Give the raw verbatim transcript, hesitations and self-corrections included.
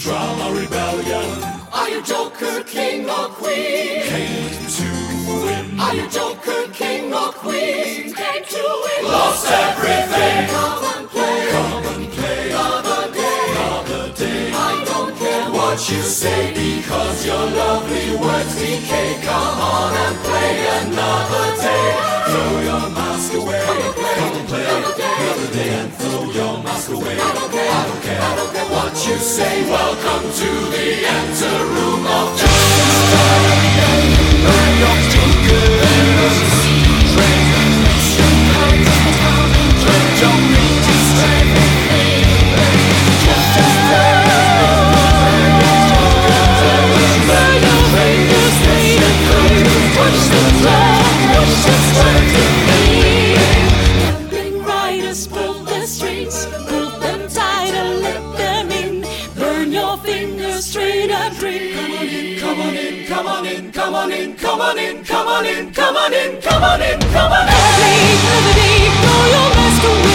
Drama rebellion. Are you Joker, king or queen? Came to win. Are you Joker, king or queen? Came to win. Lost everything. Come and play. Come and play. Another day. Another day. I don't care What you say, because your lovely words decay. Come on and play another day. Throw your mask away. Come and play. Come and play another day and throw your mask away. I don't care. I don't care. I don't care What you say. Welcome to the enter room of justice. Camping riders, pull the strings, pull them tight and let them in. Burn your fingers straight and drink. Come on in, come on in, come on in, come on in, come on in, come on in, come on in, come on in, come on in. Every, every day, throw your mask away.